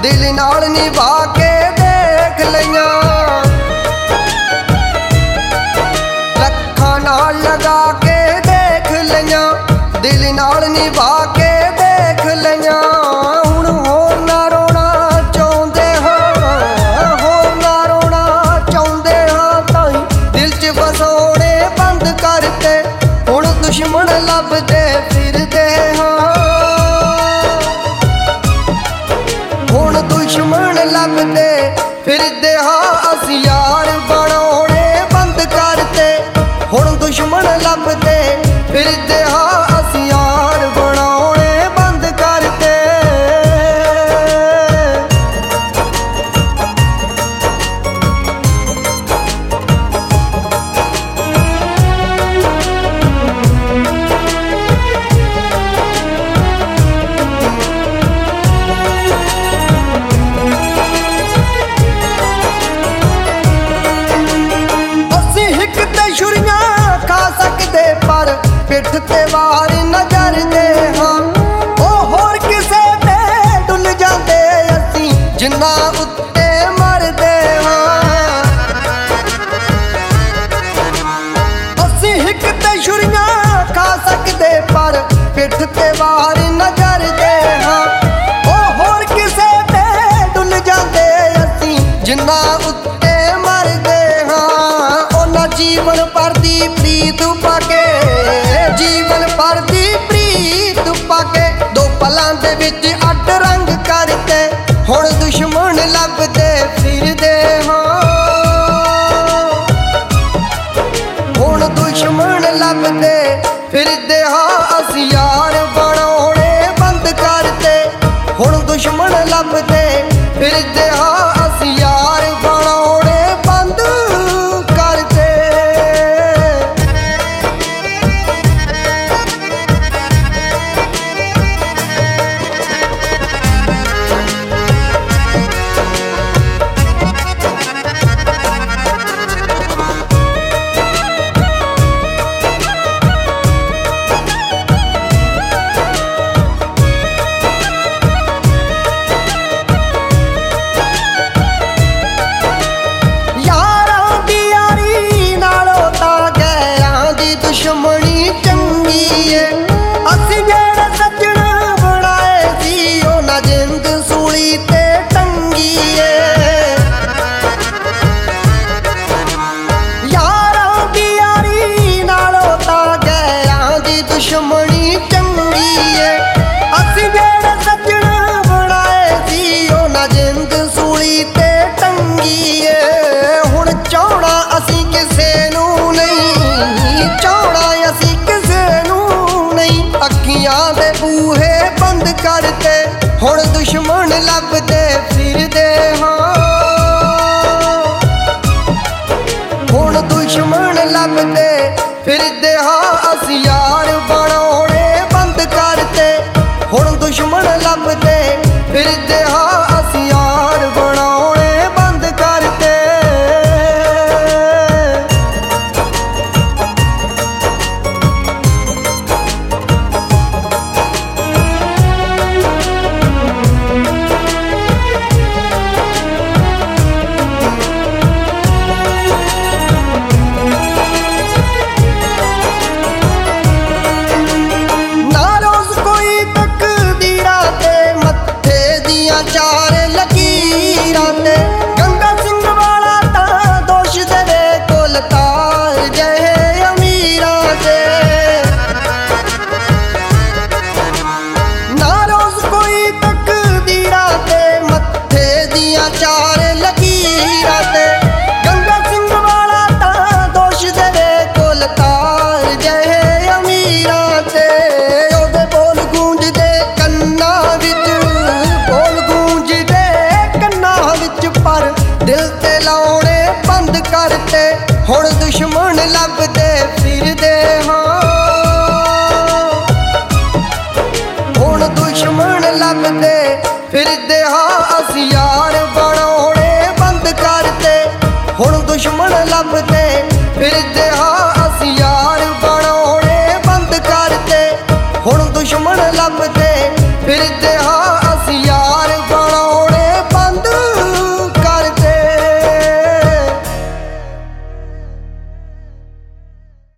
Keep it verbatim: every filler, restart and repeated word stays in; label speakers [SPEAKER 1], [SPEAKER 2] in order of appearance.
[SPEAKER 1] दिल नाल निभा के देख लिया, लखां नाल लगा के देख लिया, दिल नाल निभा के देख लिया। हुण होर ना रोना चाहुंदे हां, होर ना रोना चाहुंदे हां, ताईं दिल च वसोणे बंद करते हुण दुश्मन लभदे फिरदे हां। हुण दुश्मन लभदे फिरदे हां, असीं यार बनाउणे बंद करते हुण दुश्मन लभदे फिरदे हां, असीं यार बनाउणे बंद करते। पर पिठ ते वार नजर दे हां, ओ होर किसे ते डुल जांदे असीं जिन्ना उत्ते मरदे हां। असीं हिक ते छुरियां खा सकदे पर पिठ ते वार नजर दे हां, ओ होर किसे ते डुल जांदे असीं जिन्ना उत्ते मरदे हां। ओना जीवन भर दी प्रीत पाके, जीवन भर दी प्रीत पाके दो पलां दे विच अड रंग करते हुण दुश्मन लभदे फिरदे हां। हुण दुश्मन लभदे फिरदे हां, असीं यार बनाउणे बंद करते हुण दुश्मन लभदे फिरदे हां, असीं यार बनाउणे बंद करते। दुश्मनी चंगी है, असीं जेड़े सज्जन बनाए सी उन्हां जिंद सूली ते टंगी है। यारां दी यारी नालों तां गैरां दी दुश्मनी चंगी है, असीं जेड़े सज्जन बनाए सी उन्हां जिंद सूली ते टंगी है। हुण चाहना असीं किसे नूं नहीं, चाहना असीं किसे नूं नहीं, अखियां दे बूहे बंद करते हुण दुश्मन लभदे फिरदे हां। हुण दुश्मन लभदे फिरदे हां, असीं यार बनाउणे बंद करते हुण दुश्मन लभदे फिरदे हां, असीं यार बनाउणे बंद करते। चार लकीरां ते गंगा सिंह वाला तां दोष तेरे कोल तार जहे अमीरां ते। ना रोज कोई तकदीरां ते मत्थे दियां चार लकीरां ते गंगा सिंह वाला तां दोष तेरे कोल तार जहे अमीरां ते। ओदे बोल गूंजदे कन्नां विच, बोल गूंजदे कन्नां विच, पर दिल ते लाउणे बंद करते हुण दुश्मन लभदे फिरदे हां। हुण दुश्मन लभदे फिरदे हां,